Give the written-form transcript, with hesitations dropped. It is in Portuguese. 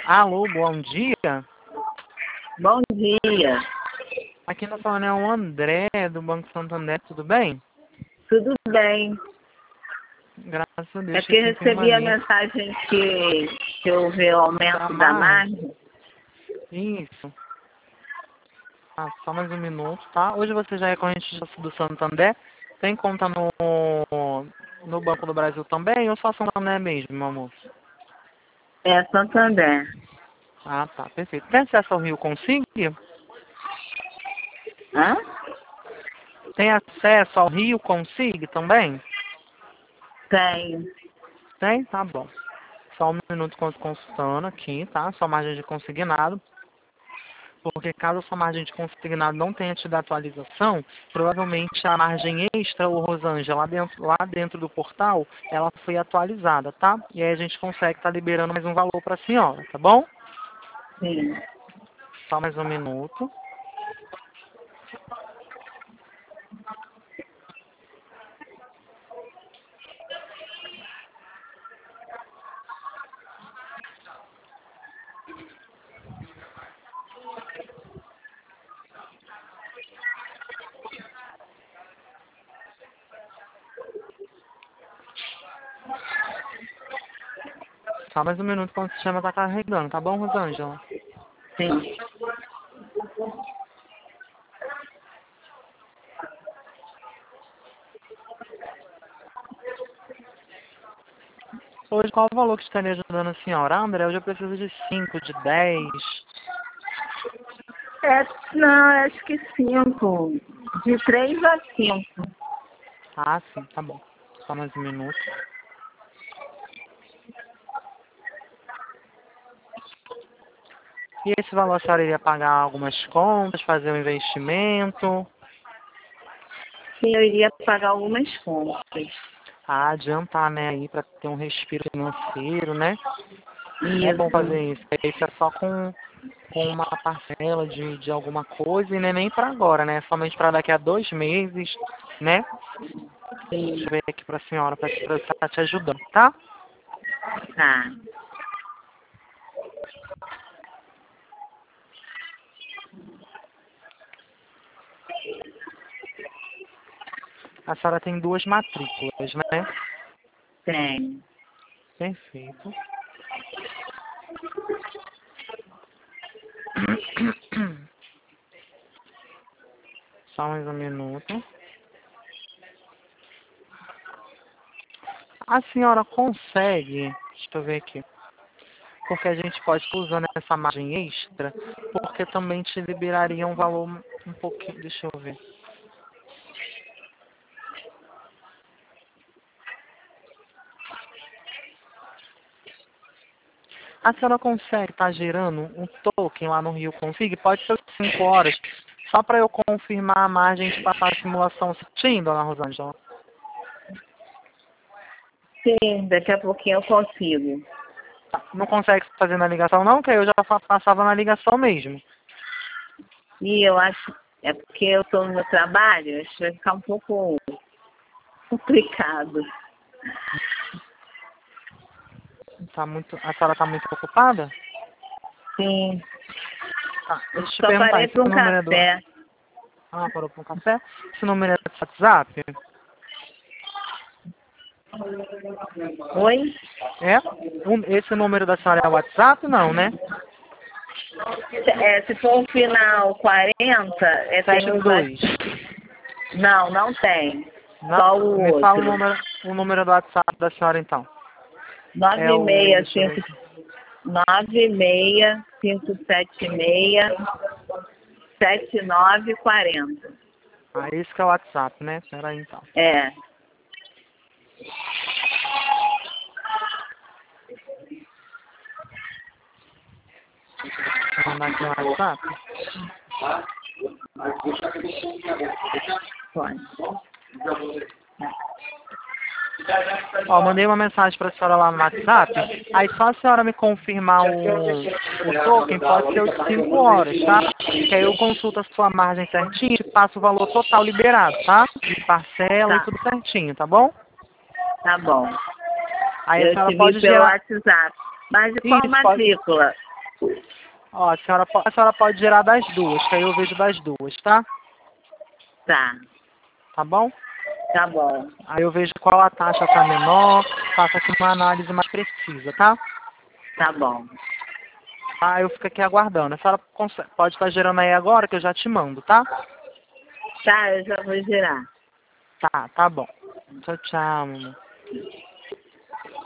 Alô, bom dia. Bom dia. Aqui na falando é o André, do Banco Santander, tudo bem? Tudo bem? Graças a É Deus. que eu Aqui tem uma recebi a linha mensagem que houve o aumento da margem. Isso. Ah, só mais um minuto, tá? Hoje você já é corrente do Santander? Tem conta no Banco do Brasil também ou só Santander mesmo, meu amor? É Santander. Ah, tá, perfeito. Tem acesso ao Rio Consigo? Hã? Tem acesso ao Rio Consigo também? Tem. Tem? Tá bom. Só um minuto consultando aqui, tá? Sua margem de consignado. Porque caso a sua margem de consignado não tenha tido atualização, provavelmente a margem extra, ou Rosângela, lá dentro do portal, ela foi atualizada, tá? E aí a gente consegue estar liberando mais um valor para a senhora, tá bom? Sim. Só mais um minuto. Só mais um minuto quando o sistema está carregando, tá bom, Rosângela? Sim. Hoje, qual o valor que estaria ajudando a senhora? Ah, André, hoje eu preciso de 5, de 10. Não, acho que 5. De 3 a 5. Ah, sim, tá bom. Só mais um minuto. E esse valor a senhora iria pagar algumas contas, fazer um investimento? Sim, eu iria pagar algumas contas. Adiantar, né, aí para ter um respiro financeiro, né? É bom Isso. fazer isso. Isso é só com uma parcela de alguma coisa e não é nem para agora, né? É somente para daqui a 2 meses, né? Deixa Sim. eu ver aqui para a senhora, para estar te ajudando, tá? Tá. A senhora tem 2 matrículas, né? Tem. Perfeito. Só mais um minuto. A senhora consegue, deixa eu ver aqui, porque a gente pode estar usando essa margem extra, porque também te liberaria um valor um pouquinho, deixa eu ver. A senhora consegue estar gerando um token lá no Rio Config? Pode ser 5 horas, só para eu confirmar a margem de passar a simulação certinho, dona Rosângela. Sim, daqui a pouquinho eu consigo. Não consegue fazer na ligação não, que aí eu já passava na ligação mesmo. E eu acho, é porque eu estou no meu trabalho, acho que vai ficar um pouco complicado. A senhora está muito ocupada? Sim, Tá, eu deixa eu te só perguntar, parei esse para um número é do... café. Ah, parou para um café? Esse número é do WhatsApp? Oi? É? Esse número da senhora é WhatsApp? Não, né? Se for o final 40, tem os... 72. Não, não tem. Não, Só o me fala outro. o número do WhatsApp da senhora, então. É o... Deixa eu ver 965 aqui. 96576 7940. Ah, esse que é o WhatsApp, né? Pera aí, então. É. Vou mandar aqui no WhatsApp. Pode. Ó, mandei uma mensagem para a senhora lá no WhatsApp. Aí só a senhora me confirmar o token, pode ser os 5 horas, tá? Que aí eu consulto a sua margem certinho e passo o valor total liberado, tá? De parcela e Tá, tudo certinho, tá bom? tá bom. Aí a Eu senhora te vi pode pelo gerar... WhatsApp. Mas de qual Isso, pode... matrícula? Ó, a senhora pode gerar das duas, que aí eu vejo das duas, tá? Tá, Tá bom? tá bom. Aí eu vejo qual a taxa tá menor, faço aqui uma análise mais precisa, tá? Tá bom. Ah, eu fico aqui aguardando. A senhora pode estar gerando aí agora que eu já te mando, tá? Tá, eu já vou girar. Tá bom. Tchau, tchau, mamãe.